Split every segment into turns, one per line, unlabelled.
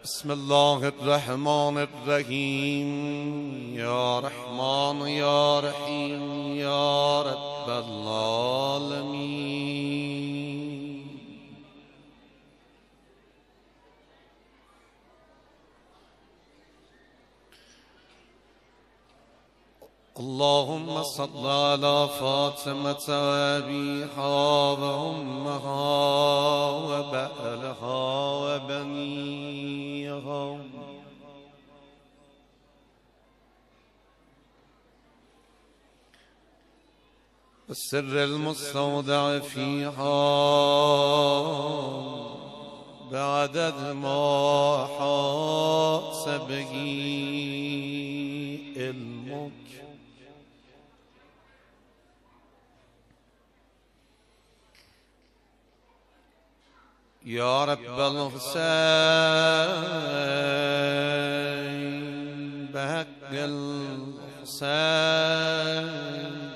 بسم الله الرحمن الرحیم یا رحمان یا رحیم یا رب العالمین. اللهم صل على فاطمة وأبيها وأمها وبألها وبنيها والسر المستودع فيها بعدد ما حاس به علمك يا رب الحسين بحق الحسين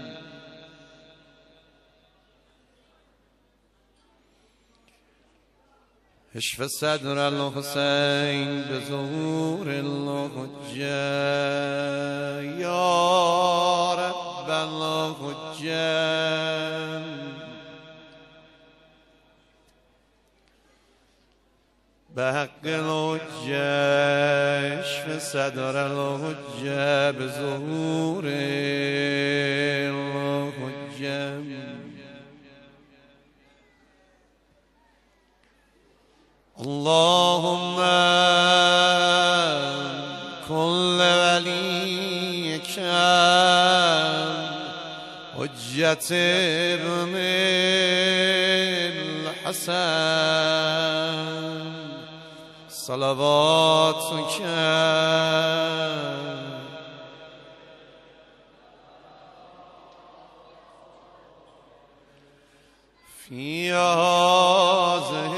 اشف صدر الحسين بظهور الحجة يا رب الحجة بحق الحجة اشف صدر الحجة بظهور الحجة اللهم كل وليك حجة ابن الحسن صلواتك في هذه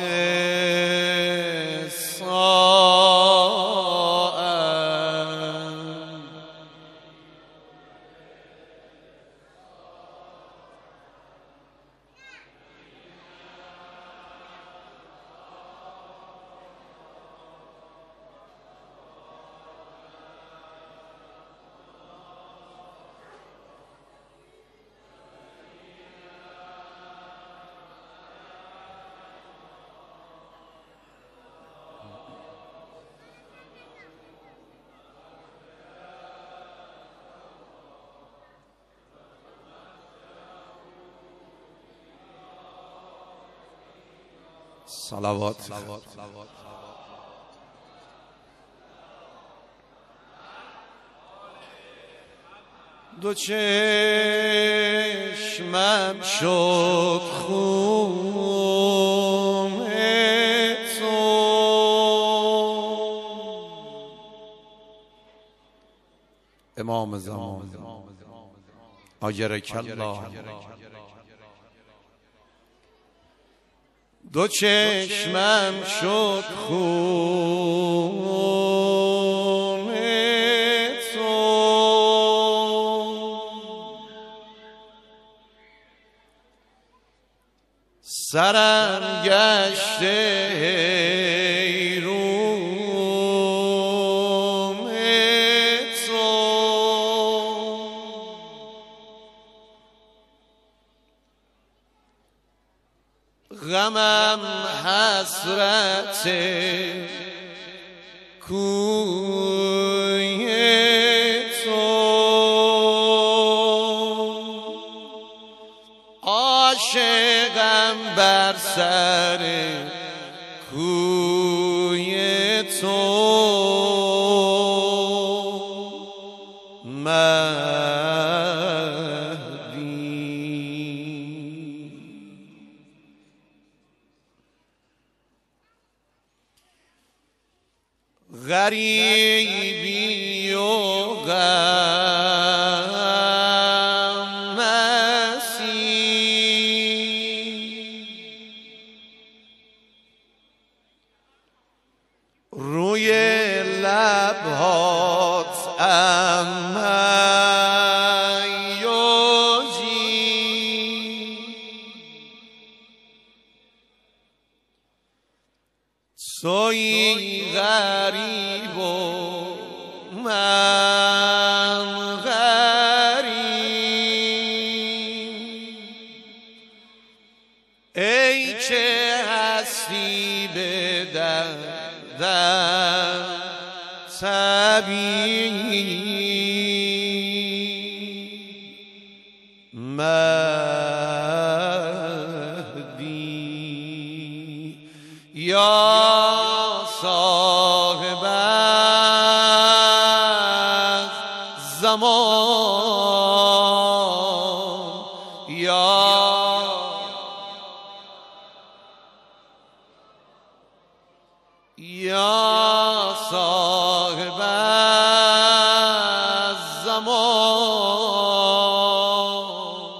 صلوات دو چشمم شد خون تو امام زمان اجرک الله. دو چشمم شد خون تو سرم گشته حیرون تو غمم حسرت کوی تو عاشقم بر سر کوی تو غریبی و غم مسیح روی لبهات هیجی تویی تویی غریب و من غریب، ای که هستی به دردم طبیب، مهدی یا صاحب زمان، یا صاحب زمان.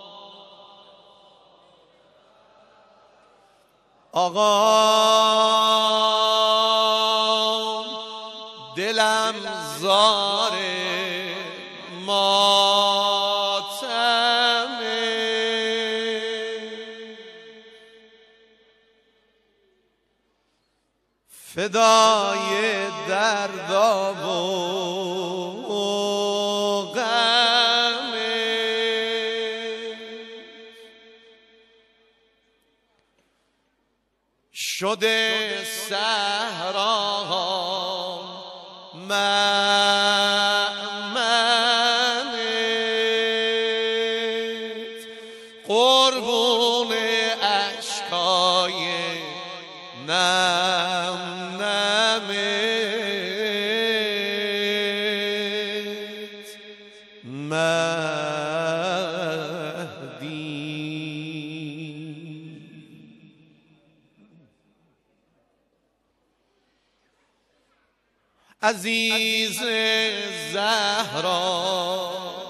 آقا دلم زاره ماتمه، فدای دردا و غمه، شده صحراها مأمنت، قربون اشکای نم نمت، مهدی. عزیز زهرا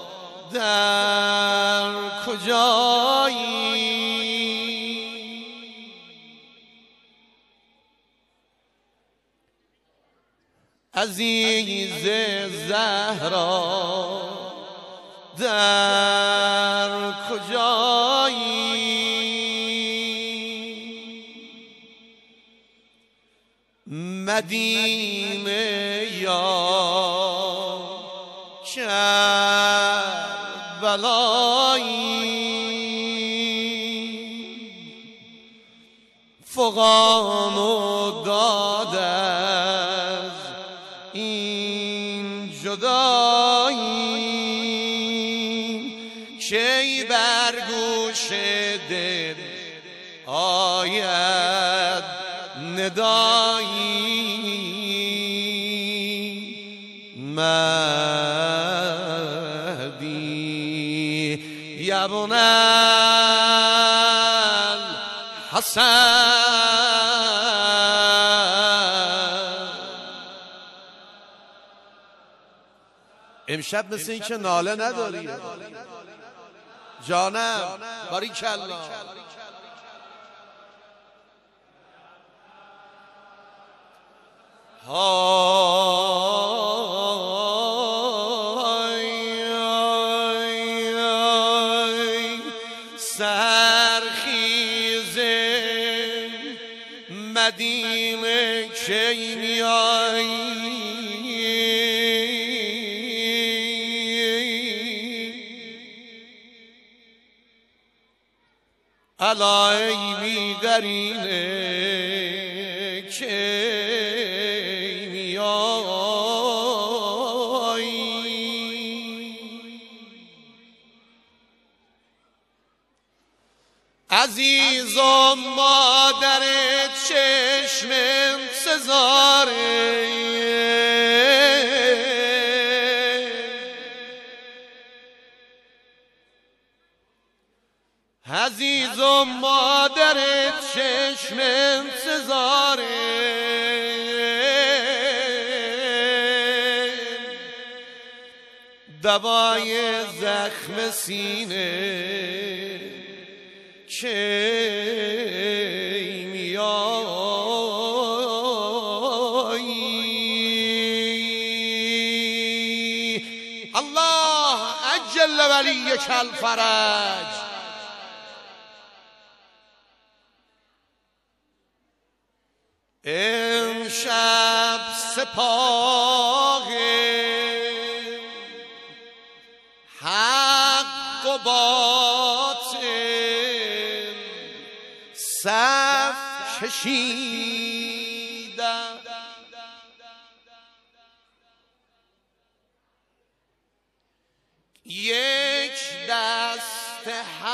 در کجایی، عزیز زهرا در کجایی، مدینه یا کربلایی، فغان و داد از این جدایی، کی بر گوش دل آید ندایی، مهدی یا ابن الحسن. امشب مثل این که ناله نداری جانم، باریکالله. سرخیز مدینه کی میایی، علای بیدرینه کی عزیز و مادر چشم انتظاره، عزیز و مادر چشم انتظاره، دوای زخم سینه کی میایی. الله عجل ولیک الفرج. امشب سپاه حق و باطل صف کشیدن، یک دست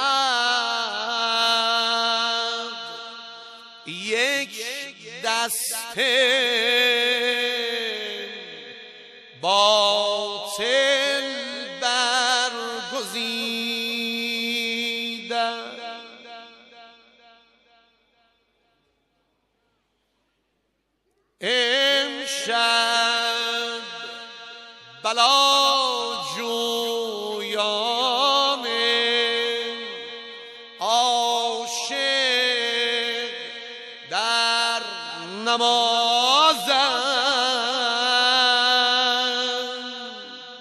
حق یک دست باطل برگزیدن. امشب بلاجویان عاشق در نمازند،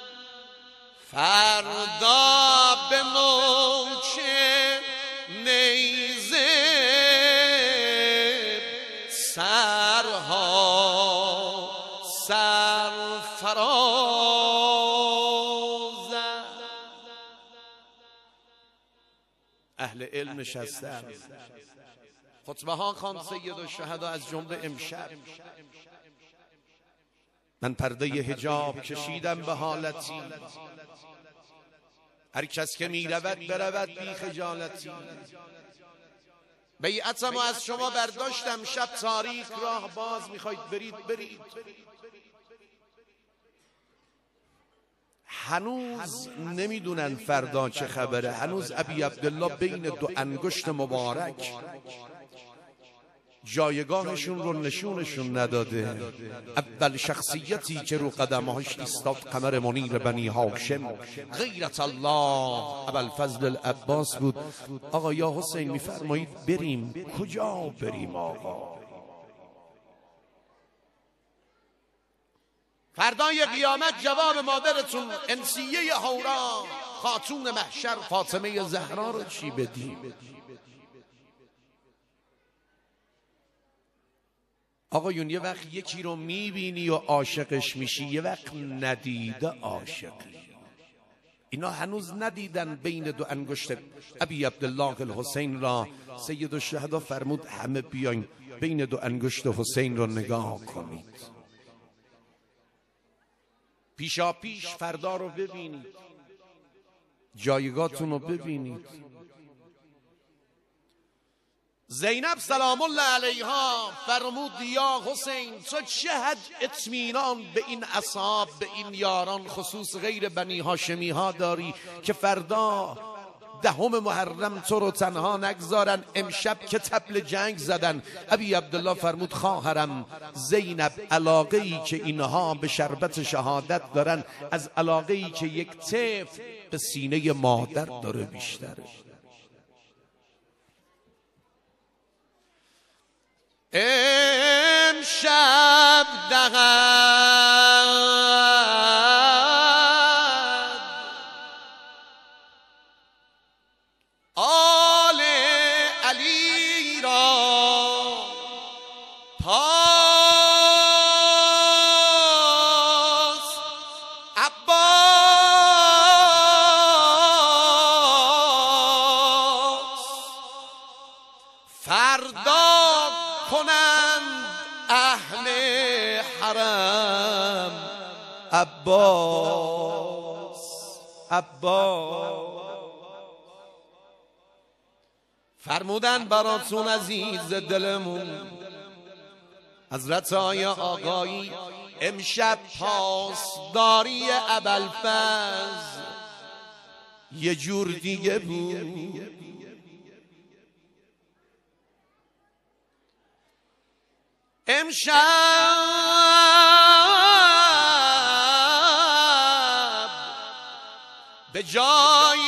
فردا به نوچ نیزه سرها سرفرازند. اهل علم نشستن، خطبه ها خوان سید الشهدا از جمله امشب. من پرده حجاب کشیدم به حالتی، هر کس که می رود برود بی خجالتی. بیعتم از شما برداشتم، شب تاریک راه باز، میخواید برید. هنوز نمیدونن فردا چه خبره، هنوز ابی عبدالله بین دو انگشت مبارک جایگاهشون رو نشونشون نداده. اول شخصیتی که رو قدمهاش ایستاد قمر منیر بنی هاشم، غیرت الله ابوالفضل العباس بود. آقا یا حسین میفرمایید بریم، کجا بریم آقا؟ فردای قیامت جواب مادرتون انسیه حورا خاتون محشر فاطمه زهرا رو چی بدیم؟ آقایون یه وقت یکی رو میبینی و عاشقش میشی، یه وقت ندیده عاشقی. اینا هنوز ندیدن بین دو انگشت ابی عبدالله الحسین را. سید الشهدا فرمود همه بیاین بین دو انگشت حسین رو نگاه کنید، پیشا پیش فردا رو ببینید، جایگاهتون رو ببینید. زینب سلام الله علیها فرمود یا حسین تو چه حد اطمینان به این اصحاب، به این یاران خصوص غیر بنی هاشمی ها داری که فردا 10 محرم تو رو تنها نگذارن؟ امشب که طبل جنگ زدن. ابی عبدالله فرمود خواهرم زینب، علاقه‌ای که اینها به شربت شهادت دارن از علاقه‌ای که یک طفل به سینه مادر داره بیشتره. امشب دهد آل علی را پاس عباس، فردا کنند اهل حرم عباس. فرمودن براتون عزیز دلمون حضرت آیا آقایی امشب پاسداری ابوالفضل یه جور دیگه بود. امشب به جای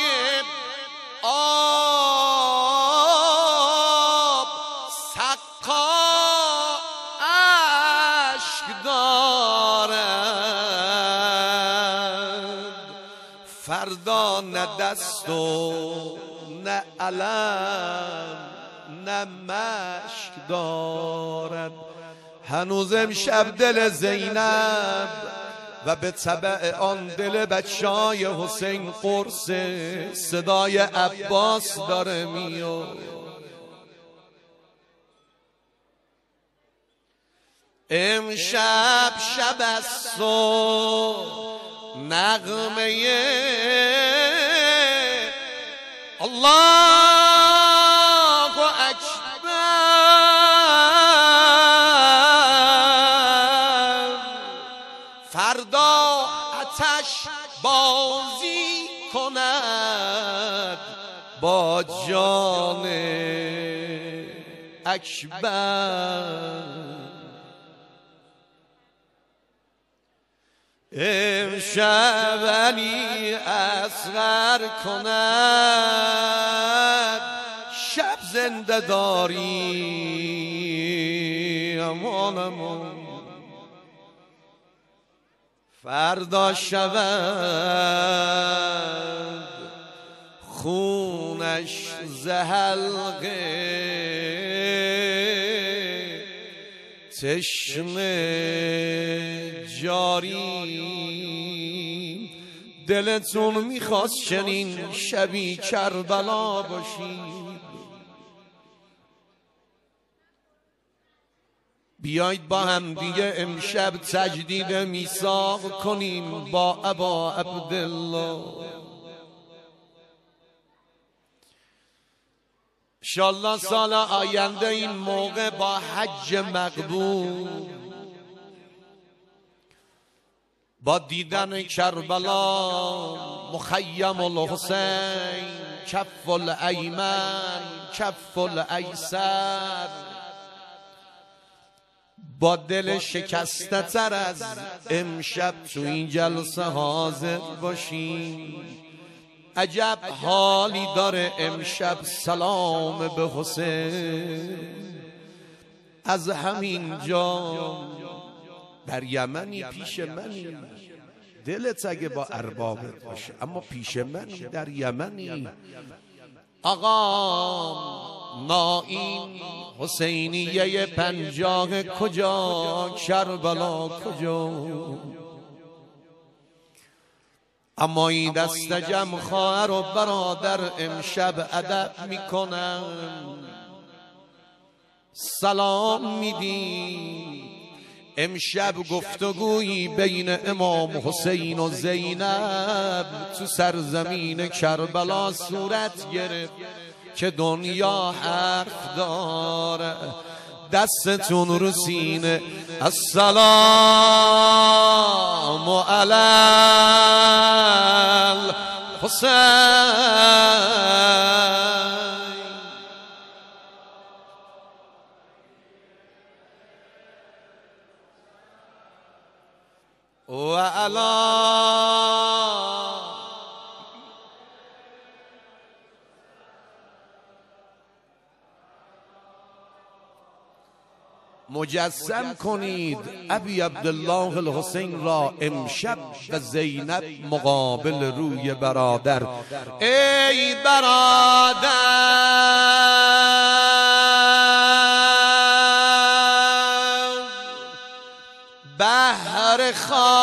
آب سقا اشک دارد، فردا نه دست و نه علم نه مشک دارد. هنوز امشب دل زینب و به تبع آن دل بچهای حسین قرص صدای عباس داره میاد. امشب شب است و نغمه الله اکبر، فردا آتش بازی کند با جان اکبر. امشب علی اصغر کند شب زنده داری امانمون، فردا شود خونش زحلقه تشنه جاری. دلتون میخواست چنین شبی کربلا باشید، بیایید با هم دیگه امشب تجدید میثاق کنیم با ابا عبدالله. انشالله سال آینده این موقع با حج مقبول، با دیدن کربلا، مخیم الحسین، کف الایمن کف الایسر، با دل شکسته تر از امشب تو این جلسه حاضر باشیم. عجب حالی داره امشب سلام به حسین. از همین جا در یمنی پیش منی، دلت اگه با اربابت باشه، اما پیش منی در یمنی. آقا نائین حسینیه 50 کجا، کربلا کجا؟ اما این دست جمع خواهر و برادر امشب ادب میکنن، سلام میدیم. امشب گفتگویی بین امام حسین و زینب تو سرزمین کربلا صورت گرفت که دنیا حرف داره. دستتون رو سینه، السلام علی الحسین و علی مجسم کنید ابی عبدالله الحسین را امشب و زینب مقابل روی برادر. ای برادر بهر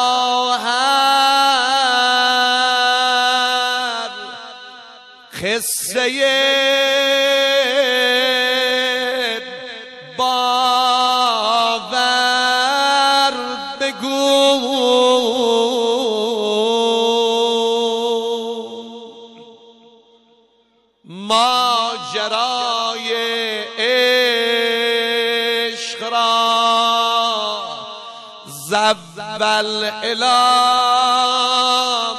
خواهر قصه باور بگو. ماجرای عشق را زول الام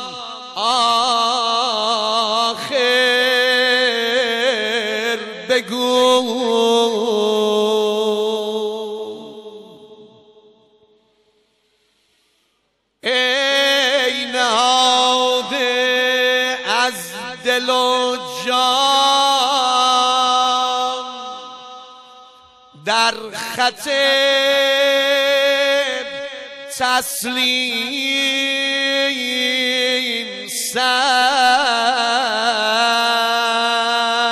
آخر بگو. ای نهاده از دل و جان در خط تسلیم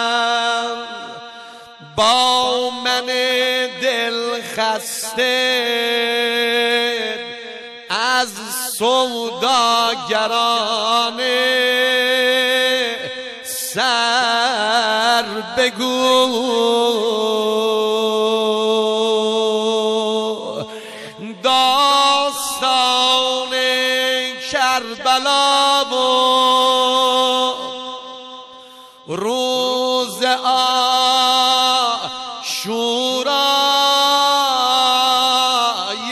سر با من دل خسته سوداگران سر بگو داستان کربلا و روز عاشورای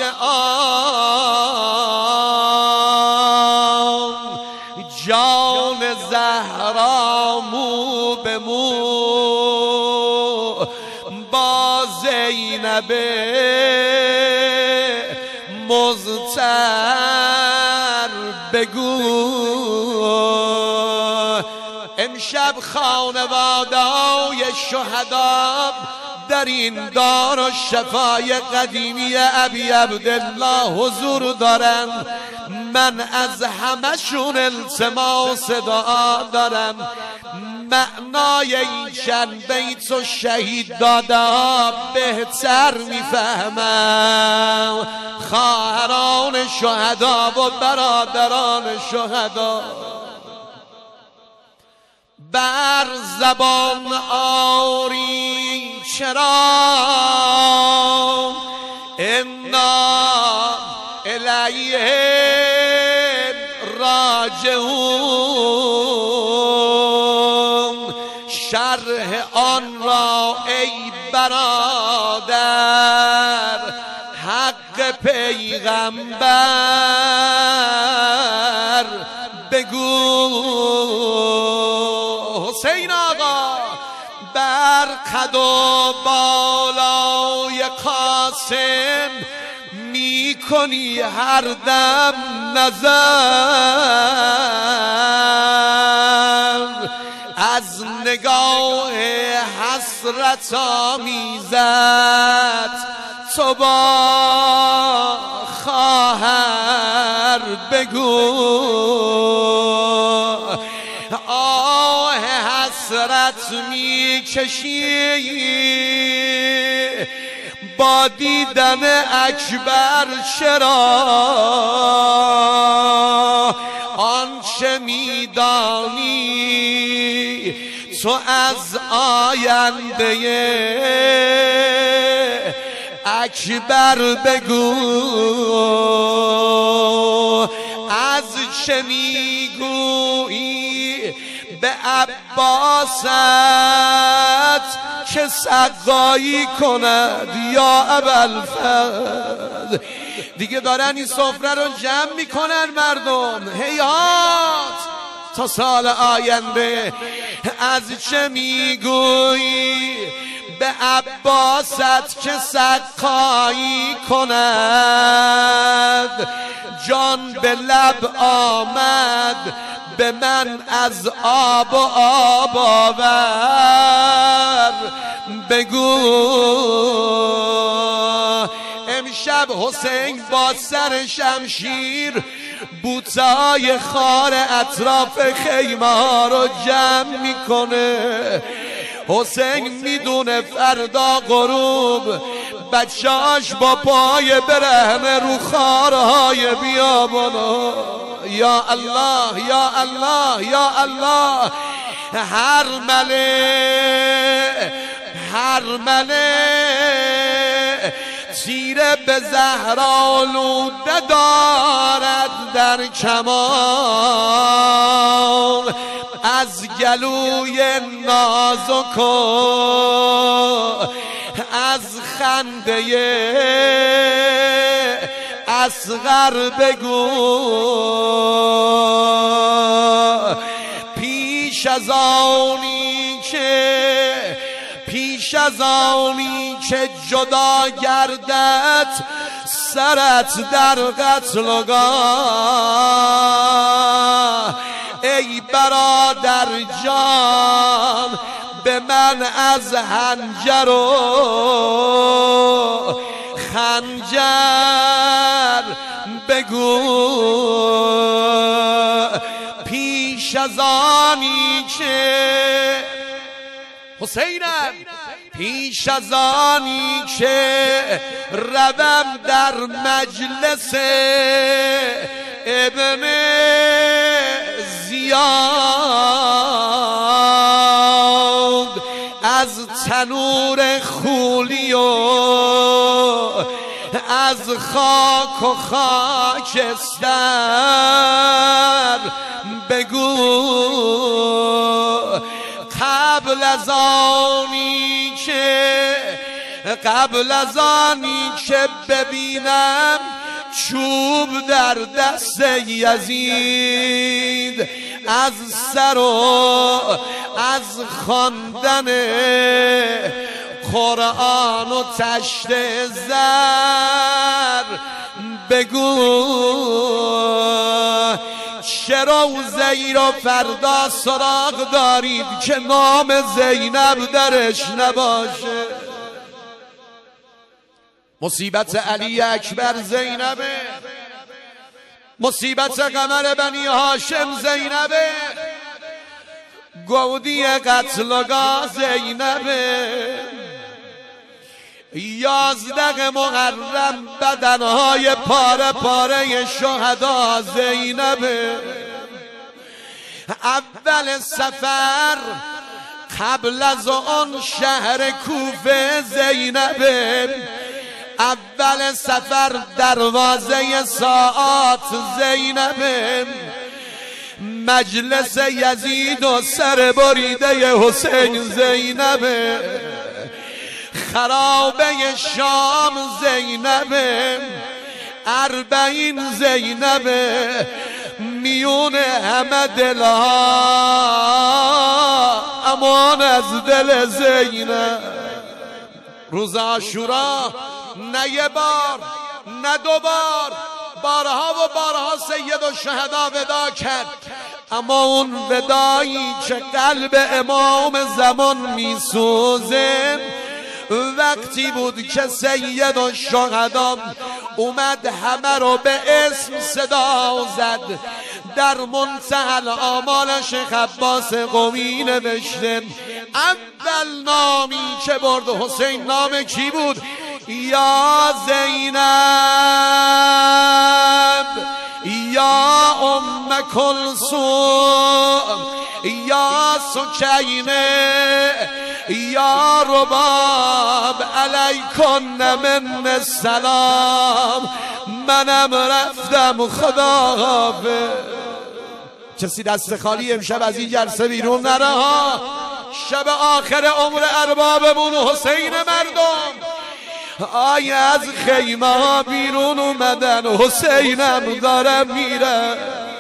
آن جان زهرا مو به مو با زینب مضطر بگو امشب خانواده‌های شهدا در این دار و شفای قدیمی ابی عبدالله حضور دارن. من از همشون التماس دعا دارم معنای این چند بیت و شهید داده ها بهتر میفهمم. خواهران شهدا و برادران شهدا بر زبان آری چرا انا الیه راجعون شرح آن را ای برادر حق پیغمبر بگو. حسین آقا بر قد و بالای قاسم می کنی هر دم نظر از نگاه حسرت آمیزت تو با خواهر بگو. آه حسرت می کشی با دیدن اکبر چرا آنچه میدانی تو از آینده اکبر بگو. از چه میگویی به عباست که سقایی کند یا ابوالفضل. دیگه دارن این سفره رو جمع میکنن مردم هیهات تا سال آینده. از چه میگویی به عباست که سقایی کند جان به لب آمد به من از آب و آب آور بگو. امشب حسین با سر شمشیر بوته‌های خار اطراف خیمه ها رو جمع میکنه. حسین میدونه فردا غروب بچه‌اش با پای برهنه رو خارهای بیابانا. یا الله یا الله یا الله. هر مله تیره به زهرآلوده دارد در کمان از گلوی نازک از خنده اصغر بگو. پیش از آنی که جدا گردد سرت در قتلگاه ای برادر جان به من از حنجر و خنجر بگو. پیش از آنی که حسینم پیش از آنی که روم در مجلس ابن زیاد از تنور خولی و از خاک و خاکستر بگو قبل از آنی که ببینم چوب در دست یزید از سر و از خواندن قرآن و تشت زر بگو چرا زیر و فردا سراغ دارید که نام زینب درش نباشه؟ مصیبت علی اکبر زینبه، مصیبت قمر بنی هاشم زینبه، گودی قتلگاه زینبه، 11 محرم بدنهای پاره پاره شهدا زینبه، اول سفر قبل از آن شهر کوفه زینبه، اول سفر دروازه ساعات زینبه، مجلس یزید و سر بریده حسین زینبه، خرابه شام زینبه، 40 زینبه، میون همه دلها امان از دل زینب. روز عاشورا نه یه بار نه 2 بار، بارها و بارها سید الشهدا ودا کرد، اما اون ودایی که قلب امام زمان میسوزه وقتی بود که سید الشهدا اومد همه رو به اسم صدا زد. در منتهى الآمال شیخ عباس قمی نوشته اول نامی که برد حسین نام کی بود؟ یا زینب یا ام کلثوم یا سکینه یا رباب علیکن من السلام. منم رفتم خدا حافظ. کسی دست خالی امشب از این جلسه بیرون نره ها. شب آخر عمر اربابمون حسین مردم آیا از خیمه ها بیرون اومدن، حسینم داره میره.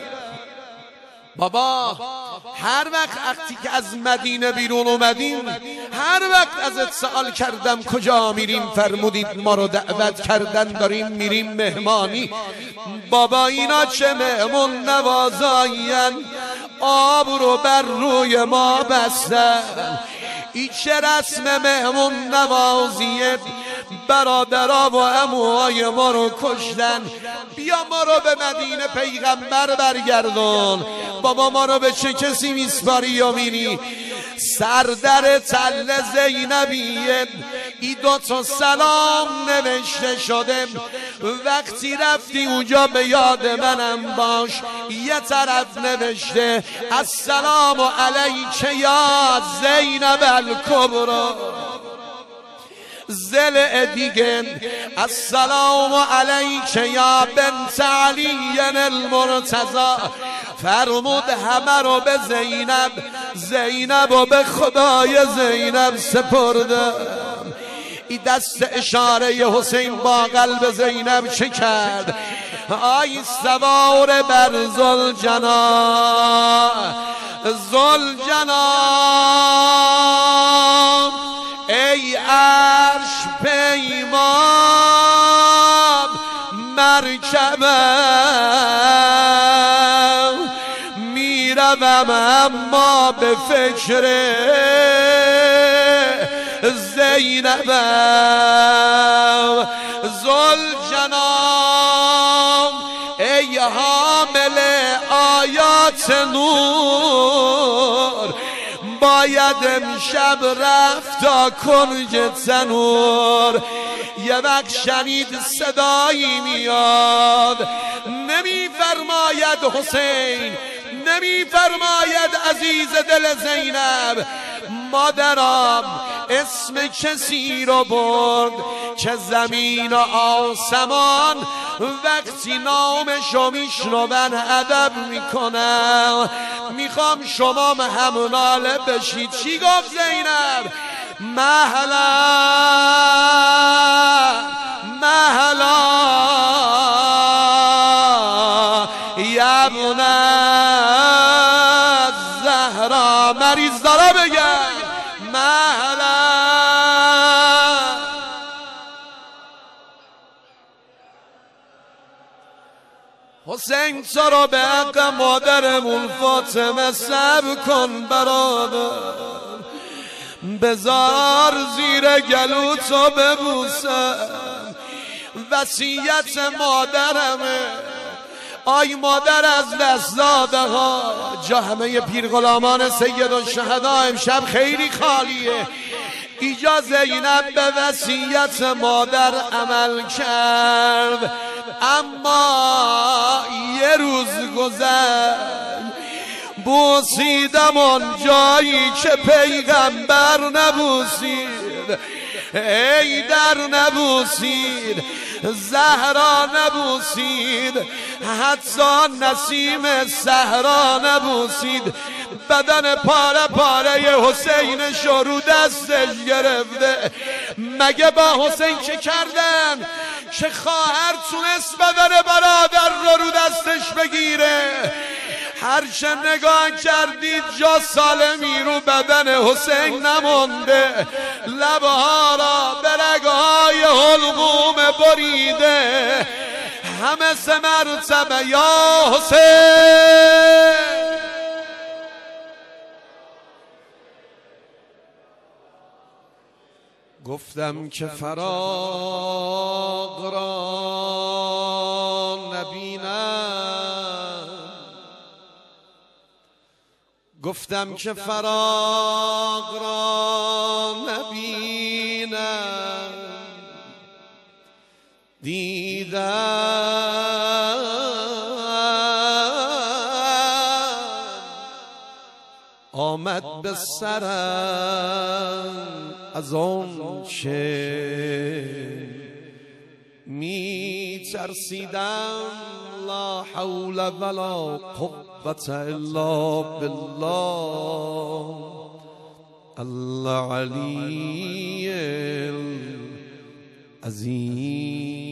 بابا هر وقتی که از مدینه بیرون اومدیم هر وقت ازت سوال کردم کجا میریم فرمودید ما رو دعوت کردن داریم میریم مهمانی. بابا اینا چه مهمون نوازاین، آب رو بر روی ما بستن. این چه رسم مهمون نوازیه، برادرها و عموهای ما رو کشتن. بیا ما رو به مدینه پیغمبر برگردون. بابا ما رو به چه کسی میسپاری و میری؟ سردر تل زینبیه ای 2 تا سلام نوشته شده. وقتی رفتی اونجا به یاد منم باش. یه طرف نوشته السلام علیک یا زینب الکبری، زل دیگه السلام علیک یا بنت علی المرتضی. فرمود همه رو به زینب، زینب رو به خدای زینب سپردم. این دست اشاره حسین با قلب زینب چه کرد؟ آی سوار بر ذوالجناح، ذوالجناح ای عرش پیمان مرکبم، میروم اما به فکر زینبم. ذوالجناح ای حامل آیات نور، باید امشب رفت تا کنج تنور. یه وقت شنید صدایی میاد، نمیفرماید حسین، نمیفرماید عزیز دل زینب، مادرم اسم کسی رو برد که زمین و آسمان وقتی نامشو میشنون ادب میکنن. میخوام شما هم ناله بشید. چی گفت زینب؟ مهلا مهلا یبن زهرا، مریض دارا بگن مهلا. حسین تو رو به حق مادرمون فاطمه صبر کن برادر، بذار زیر گلو تو ببوسم، وصیت مادرمه. آی مادر از دست داده ها، جا همه پیر غلامان سید الشهدا امشب خیلی خالیه. اینجا زینب به وصیت مادر عمل کرد، اما یه روز گذشت بوسیدم آن جایی که پیغمبر نبوسید، حیدر نبوسید، زهرا نبوسید، حتی نسیم صحرا نبوسید. بدن پاره پاره حسین شروع دستش گرفته. مگه با حسین چه کردن که خواهر تونست بدن برادر رو دستش بگیره؟ هرچه نگاه کردید جا سالمی رو بدن حسین نمونده، لبها را به رگهای حلقوم بریده. همه سه مرتبه یا حسین. گفتم که فراق را نبینم، گفتم که فراق را نبینم، دیدم آمد به سرم از آن چه می ترسیدم. لا حول ولا قوة الا بالله العلی العظیم.